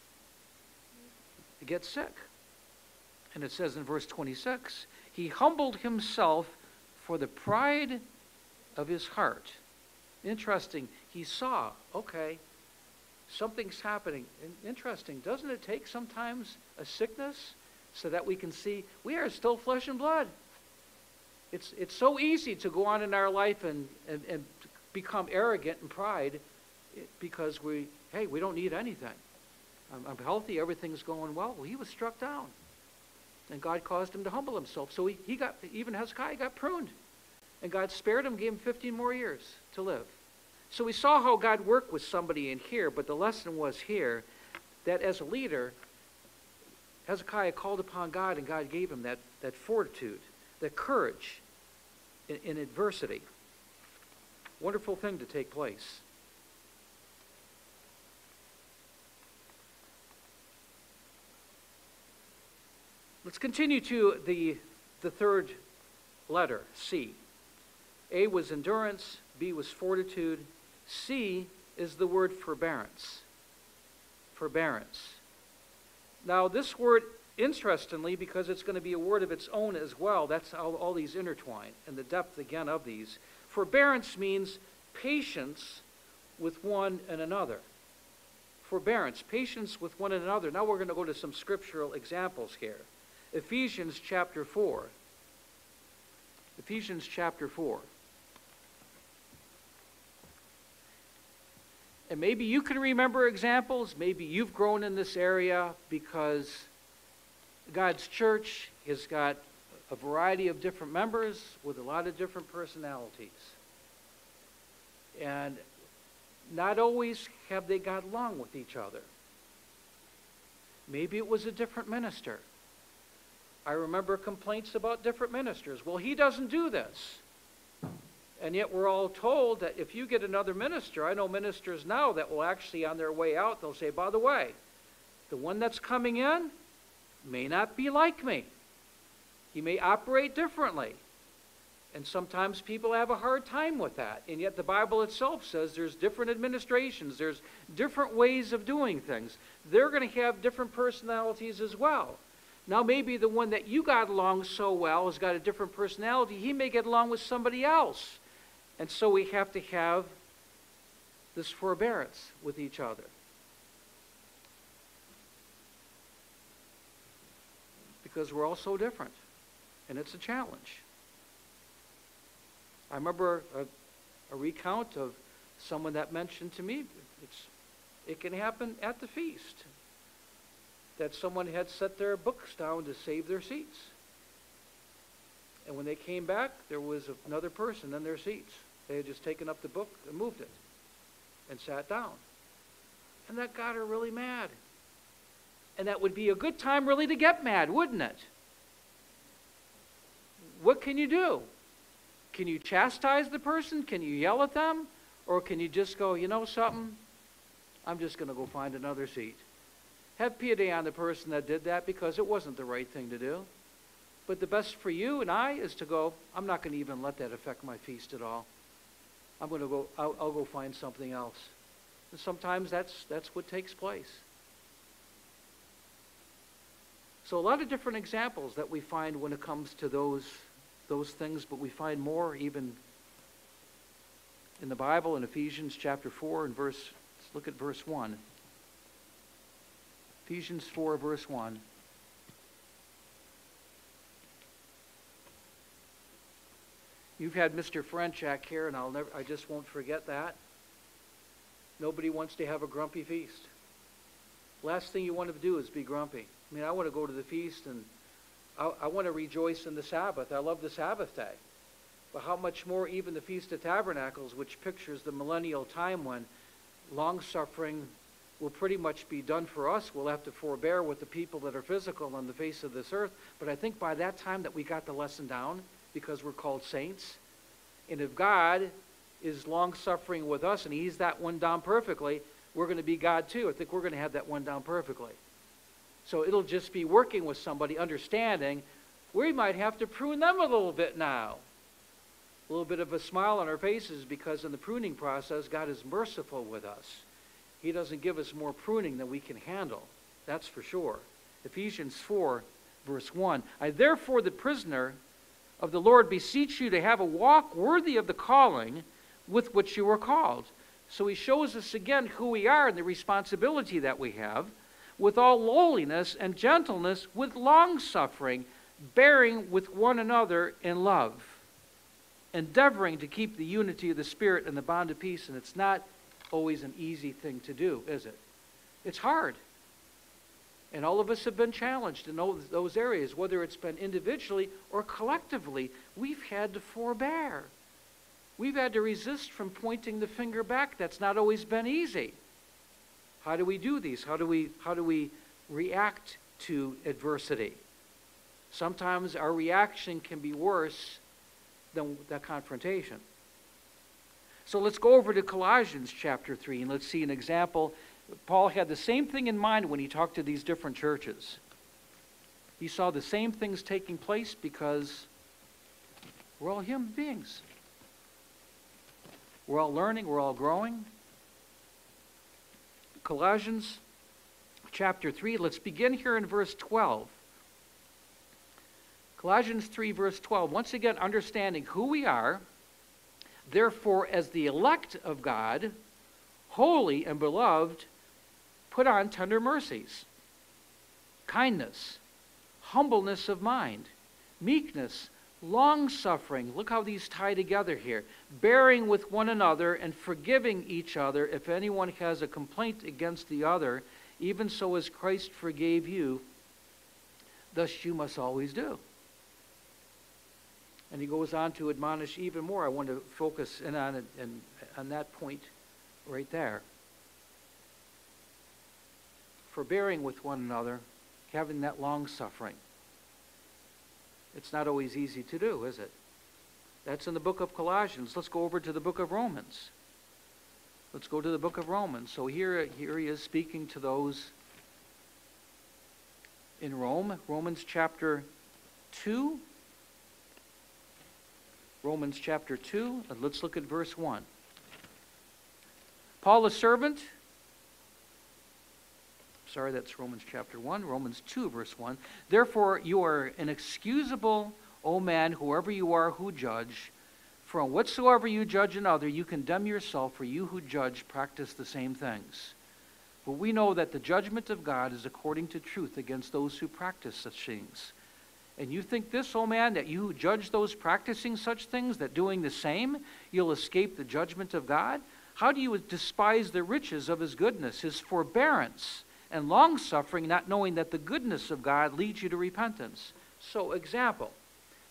gets sick. And it says in verse 26, he humbled himself for the pride of his heart. Interesting. He saw, okay, something's happening. Interesting. Doesn't it take sometimes a sickness so that we can see we are still flesh and blood? It's so easy to go on in our life and become arrogant and pride, because we don't need anything. I'm healthy, everything's going well. Well, he was struck down, and God caused him to humble himself. So even Hezekiah got pruned, and God spared him, gave him 15 more years to live. So we saw how God worked with somebody in here, but the lesson was here that as a leader, Hezekiah called upon God, and God gave him that fortitude, that courage in adversity. Wonderful thing to take place. Let's continue to the third letter, C. A was endurance, B was fortitude, C is the word forbearance. Forbearance. Now this word, interestingly, because it's going to be a word of its own as well, that's how all these intertwine, and the depth again of these. Forbearance means patience with one and another. Forbearance, patience with one another. Now we're going to go to some scriptural examples here. Ephesians chapter 4. Ephesians chapter 4. And maybe you can remember examples. Maybe you've grown in this area because God's church has got a variety of different members with a lot of different personalities. And not always have they got along with each other. Maybe it was a different minister. I remember complaints about different ministers. Well, he doesn't do this. And yet we're all told that if you get another minister, I know ministers now that will actually on their way out, they'll say, by the way, the one that's coming in may not be like me. He may operate differently. And sometimes people have a hard time with that. And yet the Bible itself says there's different administrations. There's different ways of doing things. They're going to have different personalities as well. Now maybe the one that you got along so well has got a different personality. He may get along with somebody else. And so we have to have this forbearance with each other. Because we're all so different. And it's a challenge. I remember a recount of someone that mentioned to me, it can happen at the feast, that someone had set their books down to save their seats. And when they came back, there was another person in their seats. They had just taken up the book and moved it and sat down. And that got her really mad. And that would be a good time really to get mad, wouldn't it? What can you do? Can you chastise the person? Can you yell at them? Or can you just go, you know something? I'm just going to go find another seat. Have pity on the person that did that, because it wasn't the right thing to do. But the best for you and I is to go, I'm not going to even let that affect my feast at all. I'm going to go, I'll go find something else. And sometimes that's what takes place. So a lot of different examples that we find when it comes to those things, but we find more even in the Bible in Ephesians chapter 4 and let's look at verse 1. Ephesians 4 verse 1. You've had Mr. Frenchak here, and I just won't forget that. Nobody wants to have a grumpy feast. Last thing you want to do is be grumpy. I mean, I want to go to the feast, and I want to rejoice in the Sabbath. I love the Sabbath day. But how much more even the Feast of Tabernacles, which pictures the millennial time when long-suffering will pretty much be done for us. We'll have to forbear with the people that are physical on the face of this earth. But I think by that time that we got the lesson down, because we're called saints. And if God is long-suffering with us and He's that one down perfectly, we're going to be God too. I think we're going to have that one down perfectly. So it'll just be working with somebody, understanding we might have to prune them a little bit now. A little bit of a smile on our faces, because in the pruning process, God is merciful with us. He doesn't give us more pruning than we can handle. That's for sure. Ephesians 4, verse 1. I therefore, the prisoner of the Lord, beseech you to have a walk worthy of the calling with which you were called. So he shows us again who we are and the responsibility that we have, with all lowliness and gentleness, with long-suffering, bearing with one another in love, endeavoring to keep the unity of the Spirit and the bond of peace. And it's not always an easy thing to do, is it? It's hard. And all of us have been challenged in those areas, whether it's been individually or collectively. We've had to forbear. We've had to resist from pointing the finger back. That's not always been easy. How do we do these? How do we react to adversity? Sometimes our reaction can be worse than that confrontation. So let's go over to Colossians chapter 3, and let's see an example. Paul had the same thing in mind when he talked to these different churches. He saw the same things taking place because we're all human beings. We're all learning, we're all growing. Colossians chapter 3, let's begin here in verse 12. Colossians 3, verse 12. Once again, understanding who we are. Therefore, as the elect of God, holy and beloved, put on tender mercies, kindness, humbleness of mind, meekness, long-suffering. Look how these tie together here. Bearing with one another and forgiving each other if anyone has a complaint against the other, even so as Christ forgave you, thus you must always do. And he goes on to admonish even more. I want to focus in on it, and on that point right there. Forbearing with one another, having that long suffering. It's not always easy to do, is it? That's in the book of Colossians. Let's go over to the book of Romans. Let's go to the book of Romans. So here he is speaking to those in Rome. Romans chapter 2. Romans chapter 2, and let's look at verse 1. Paul, a servant, that's Romans chapter 1, Romans 2, verse 1. Therefore, you are inexcusable, O man, whoever you are who judge. For on whatsoever you judge another, you condemn yourself, for you who judge practice the same things. But we know that the judgment of God is according to truth against those who practice such things. And you think this, O man, that you who judge those practicing such things, that doing the same, you'll escape the judgment of God? How do you despise the riches of his goodness, his forbearance, and long-suffering, not knowing that the goodness of God leads you to repentance? So, example.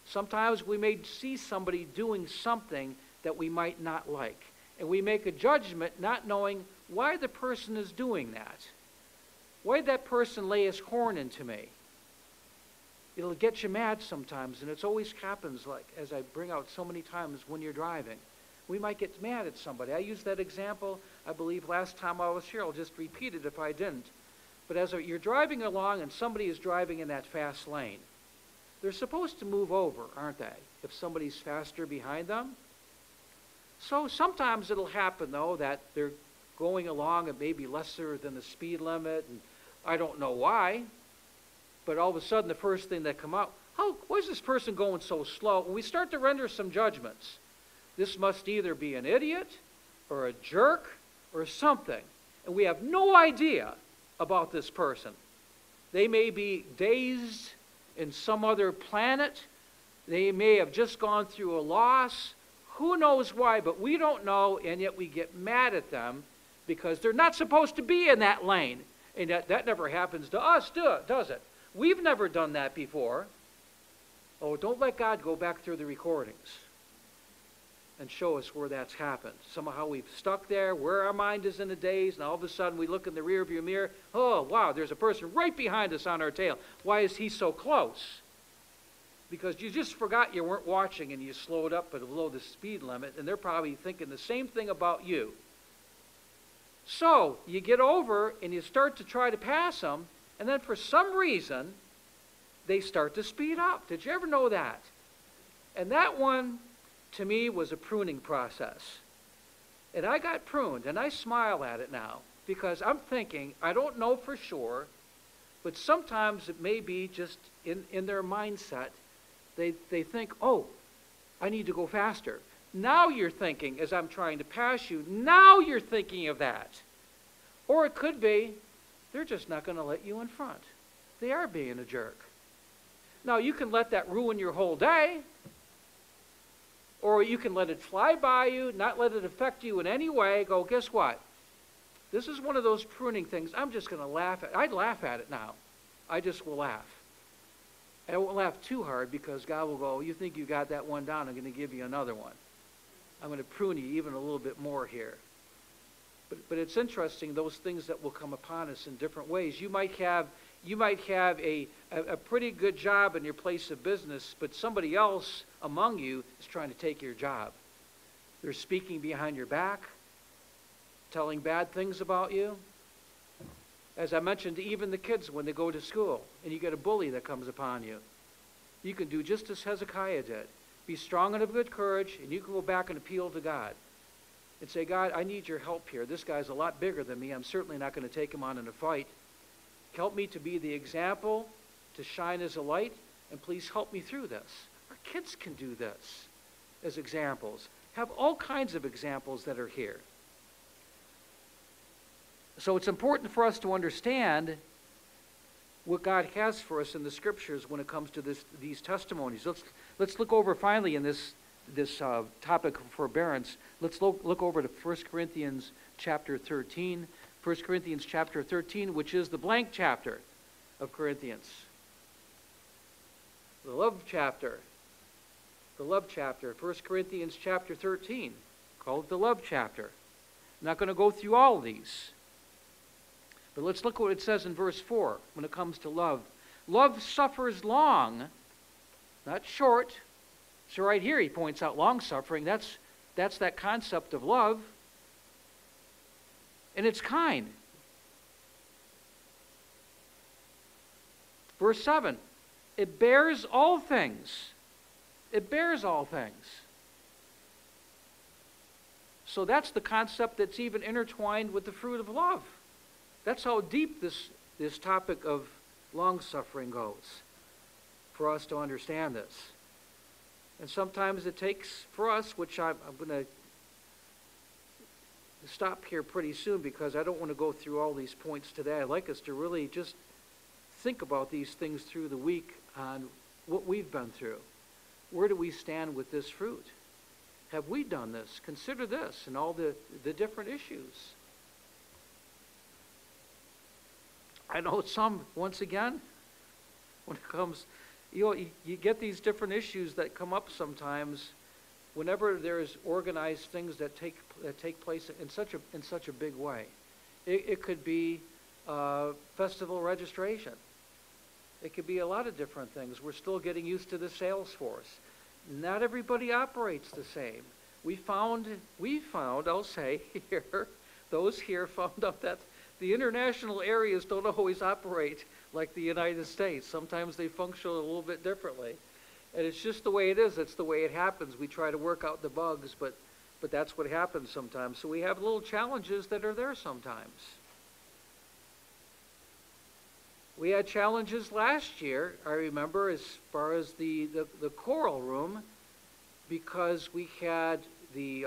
Sometimes we may see somebody doing something that we might not like, and we make a judgment not knowing why the person is doing that. Why did that person lay his horn into me? It'll get you mad sometimes, and it always happens, like as I bring out so many times when you're driving. We might get mad at somebody. I used that example, I believe, last time I was here. I'll just repeat it if I didn't. But as you're driving along and somebody is driving in that fast lane, they're supposed to move over, aren't they, if somebody's faster behind them? So sometimes it'll happen, though, that they're going along at maybe lesser than the speed limit, and I don't know why, but all of a sudden the first thing that come out, why is this person going so slow? And we start to render some judgments. This must either be an idiot or a jerk or something, and we have no idea about this person. They may be dazed in some other planet. They may have just gone through a loss. Who knows why, but we don't know, and yet we get mad at them because they're not supposed to be in that lane. And that never happens to us, does it? We've never done that before. Oh, don't let God go back through the recordings and show us where that's happened. Somehow we've stuck there, where our mind is in a daze, and all of a sudden we look in the rearview mirror, oh, wow, there's a person right behind us on our tail. Why is he so close? Because you just forgot you weren't watching and you slowed up below the speed limit, and they're probably thinking the same thing about you. So you get over and you start to try to pass them, and then for some reason, they start to speed up. Did you ever know that? And that one, to me, was a pruning process. And I got pruned, and I smile at it now, because I'm thinking, I don't know for sure, but sometimes it may be just in their mindset, they think, oh, I need to go faster. Now you're thinking, as I'm trying to pass you, now you're thinking of that. Or it could be, they're just not going to let you in front. They are being a jerk. Now, you can let that ruin your whole day, or you can let it fly by you, not let it affect you in any way. Go, guess what? This is one of those pruning things. I'm just going to laugh at it. I'd laugh at it now. I just will laugh. I won't laugh too hard because God will go, you think you got that one down, I'm going to give you another one. I'm going to prune you even a little bit more here. But it's interesting, those things that will come upon us in different ways. You might have a pretty good job in your place of business, but somebody else among you is trying to take your job. They're speaking behind your back, telling bad things about you. As I mentioned, even the kids when they go to school and you get a bully that comes upon you, you can do just as Hezekiah did. Be strong and of good courage, and you can go back and appeal to God and say, God, I need your help here. This guy's a lot bigger than me. I'm certainly not going to take him on in a fight. Help me to be the example, to shine as a light, and please help me through this. Our kids can do this as examples. Have all kinds of examples that are here. So it's important for us to understand what God has for us in the Scriptures when it comes to these testimonies. Let's look over finally in this topic of forbearance. Let's look over to 1 Corinthians chapter 13. 1 Corinthians chapter 13, which is the blank chapter of Corinthians. The love chapter. The love chapter. 1 Corinthians chapter 13. Call it the love chapter. I'm not going to go through all of these. But let's look what it says in verse 4 when it comes to love. Love suffers long, not short. So right here he points out long-suffering. That's that concept of love. And it's kind. Verse 7, it bears all things. It bears all things. So that's the concept that's even intertwined with the fruit of love. That's how deep this topic of long-suffering goes for us to understand this. And sometimes it takes for us, which I'm going to stop here pretty soon because I don't want to go through all these points today. I'd like us to really just think about these things through the week on what we've been through. Where do we stand with this fruit? Have we done this? Consider this and all the different issues. I know some, once again, when it comes You get these different issues that come up sometimes whenever there's organized things that take place in such a big way. It could be festival registration. It could be a lot of different things. We're still getting used to the sales force. Not everybody operates the same. We found, I'll say here, those here found out that the international areas don't always operate like the United States. Sometimes they function a little bit differently. And it's just the way it is. It's the way it happens. We try to work out the bugs, but that's what happens sometimes. So we have little challenges that are there sometimes. We had challenges last year, I remember, as far as the choral room, because we had the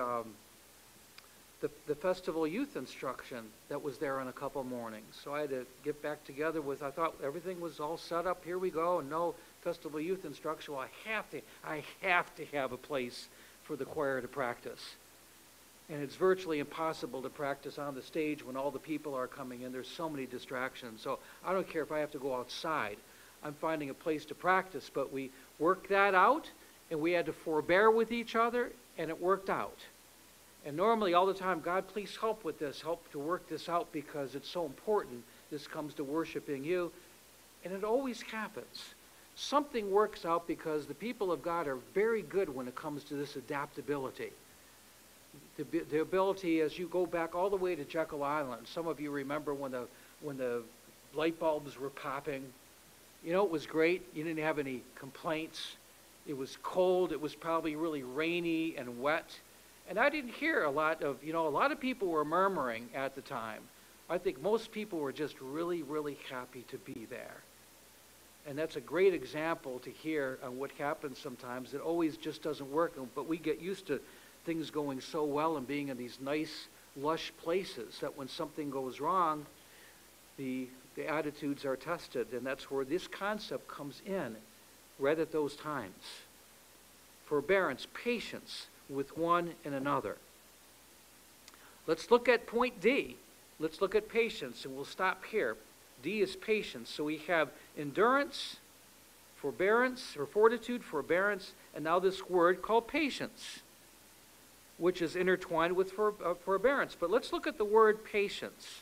festival youth instruction that was there in a couple mornings. So I had to get back together with, I thought everything was all set up, here we go, and no festival youth instruction. Well, I have to have a place for the choir to practice. And it's virtually impossible to practice on the stage when all the people are coming in. There's so many distractions. So I don't care if I have to go outside. I'm finding a place to practice. But we worked that out, and we had to forbear with each other, and it worked out. And normally all the time, God, please help with this. Help to work this out because it's so important. This comes to worshiping you. And it always happens. Something works out because the people of God are very good when it comes to this adaptability. The ability, as you go back all the way to Jekyll Island, some of you remember when the light bulbs were popping. You know, it was great. You didn't have any complaints. It was cold. It was probably really rainy and wet. And I didn't hear a lot of people were murmuring at the time. I think most people were just really, really happy to be there. And that's a great example to hear on what happens sometimes. It always just doesn't work, but we get used to things going so well and being in these nice, lush places that when something goes wrong, the attitudes are tested. And that's where this concept comes in right at those times. Forbearance, patience with one and another. Let's look at point D. Let's look at patience, and we'll stop here. D is patience. So we have endurance, forbearance, or fortitude, forbearance, and now this word called patience, which is intertwined with forbearance. But let's look at the word patience.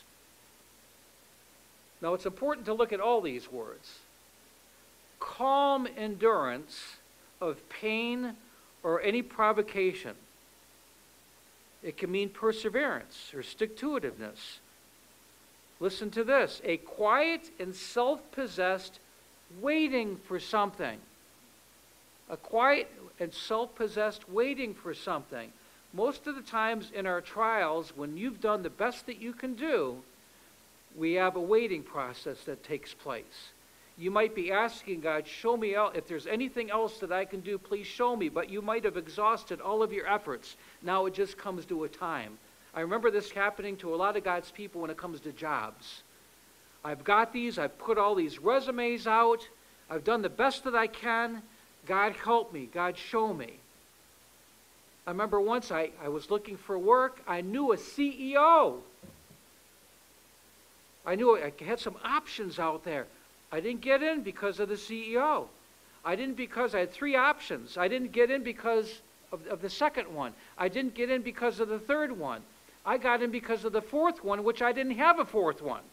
Now, it's important to look at all these words. Calm endurance of pain or any provocation. It can mean perseverance or stick-to-itiveness. Listen to this. A quiet and self-possessed waiting for something. A quiet and self-possessed waiting for something. Most of the times in our trials, when you've done the best that you can do, we have a waiting process that takes place. You might be asking God, show me out. If there's anything else that I can do, please show me. But you might have exhausted all of your efforts. Now it just comes to a time. I remember this happening to a lot of God's people when it comes to jobs. I've got these. I've put all these resumes out. I've done the best that I can. God help me. God show me. I remember once I was looking for work. I knew a CEO. I knew I had some options out there. I didn't get in because of the CEO. I didn't because I had 3 options. I didn't get in because of the second one. I didn't get in because of the third one. I got in because of the fourth one, which I didn't have a fourth one.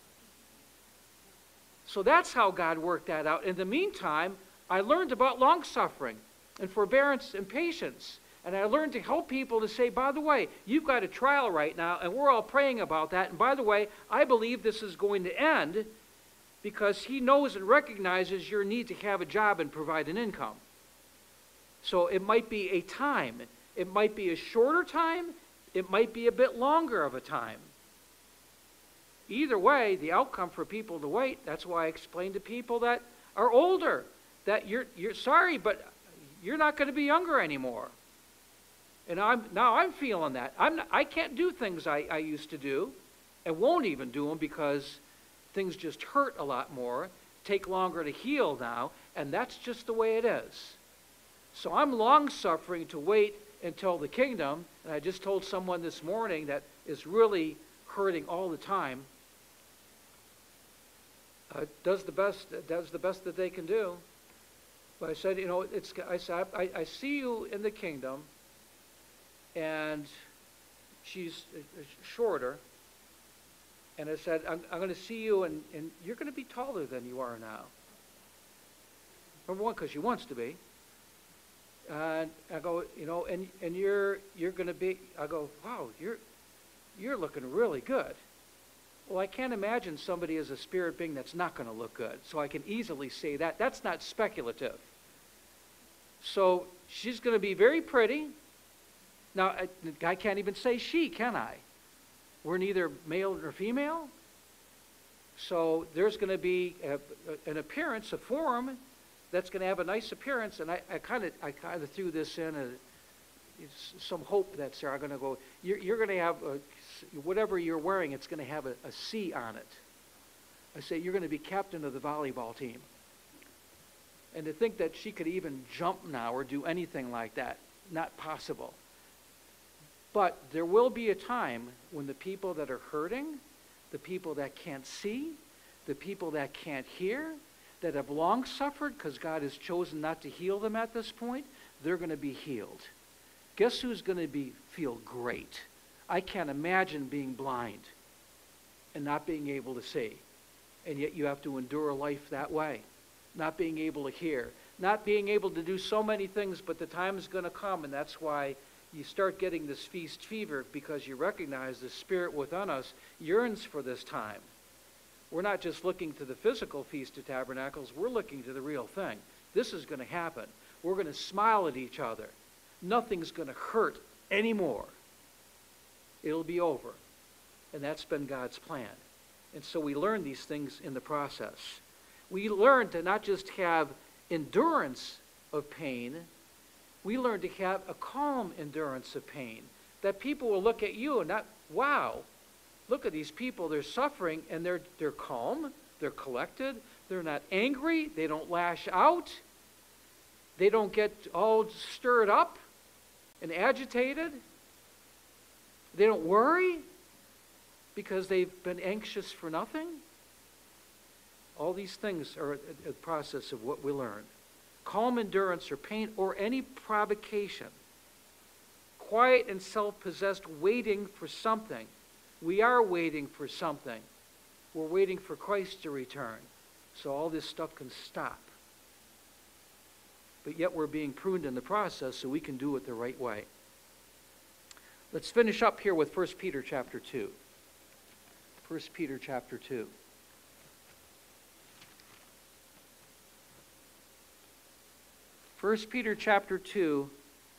So that's how God worked that out. In the meantime, I learned about long-suffering and forbearance and patience. And I learned to help people to say, by the way, you've got a trial right now, and we're all praying about that. And by the way, I believe this is going to end because he knows and recognizes your need to have a job and provide an income. So it might be a time. It might be a shorter time. It might be a bit longer of a time. Either way, the outcome for people to wait, that's why I explain to people that are older, that you're sorry, but you're not going to be younger anymore. And I'm feeling that. I can't do things I used to do and won't even do them because things just hurt a lot more, take longer to heal now, and that's just the way it is. So I'm long-suffering to wait until the kingdom, and I just told someone this morning that is really hurting all the time, does the best that they can do. But I said, I see you in the kingdom, and she's shorter. And I said, I'm going to see you, and you're going to be taller than you are now. Number one, because she wants to be. And I go, and you're going to be. I go, wow, you're looking really good. Well, I can't imagine somebody as a spirit being that's not going to look good. So I can easily say that. That's not speculative. So she's going to be very pretty. Now, I can't even say she, can I? We're neither male nor female. So there's going to be an appearance, a form that's going to have a nice appearance. And I kind of threw this in some hope that's there. I'm going to go, you're going to have whatever you're wearing, it's going to have a C on it. I say, you're going to be captain of the volleyball team. And to think that she could even jump now or do anything like that, not possible. But there will be a time when the people that are hurting, the people that can't see, the people that can't hear, that have long suffered because God has chosen not to heal them at this point, they're going to be healed. Guess who's going to feel great? I can't imagine being blind and not being able to see. And yet you have to endure life that way. Not being able to hear. Not being able to do so many things, but the time is going to come, and that's why you start getting this feast fever, because you recognize the Spirit within us yearns for this time. We're not just looking to the physical Feast of Tabernacles, we're looking to the real thing. This is going to happen. We're going to smile at each other. Nothing's going to hurt anymore. It'll be over. And that's been God's plan. And so we learn these things in the process. We learn to not just have endurance of pain, we learn to have a calm endurance of pain. That people will look at you and not, wow, look at these people, they're suffering, and they're calm, they're collected, they're not angry, they don't lash out, they don't get all stirred up and agitated, they don't worry because they've been anxious for nothing. All these things are a process of what we learn. Calm endurance or pain or any provocation. Quiet and self-possessed, waiting for something. We are waiting for something. We're waiting for Christ to return. So all this stuff can stop. But yet we're being pruned in the process so we can do it the right way. Let's finish up here with 1 Peter chapter 2. 1 Peter chapter 2. 1 Peter chapter 2,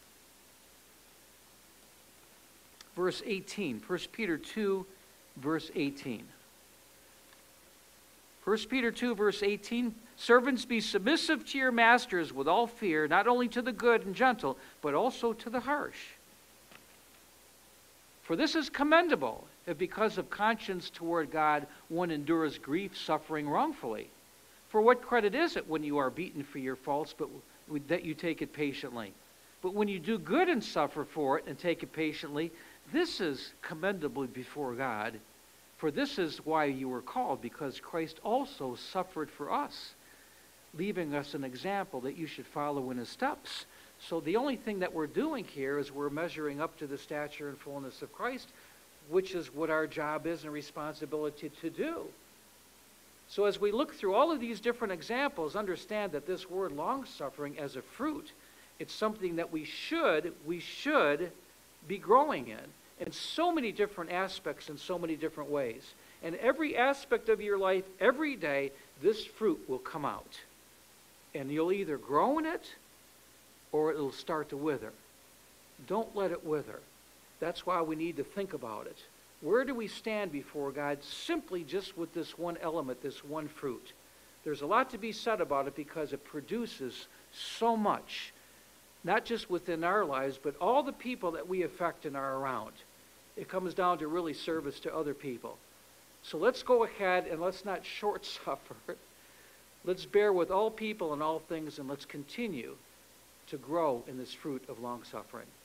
verse 18. 1 Peter 2, verse 18. 1 Peter 2, verse 18. Servants, be submissive to your masters with all fear, not only to the good and gentle, but also to the harsh. For this is commendable, if because of conscience toward God one endures grief, suffering wrongfully. For what credit is it when you are beaten for your faults, but that you take it patiently? But when you do good and suffer for it and take it patiently, this is commendable before God. For this is why you were called, because Christ also suffered for us, leaving us an example that you should follow in his steps. So the only thing that we're doing here is we're measuring up to the stature and fullness of Christ, which is what our job is and responsibility to do. So as we look through all of these different examples, understand that this word long-suffering as a fruit, it's something that we should be growing in so many different aspects, in so many different ways. And every aspect of your life, every day, this fruit will come out. And you'll either grow in it, or it'll start to wither. Don't let it wither. That's why we need to think about it. Where do we stand before God simply just with this one element, this one fruit? There's a lot to be said about it because it produces so much, not just within our lives, but all the people that we affect and are around. It comes down to really service to other people. So let's go ahead and let's not short suffer. Let's bear with all people and all things, and let's continue to grow in this fruit of long suffering.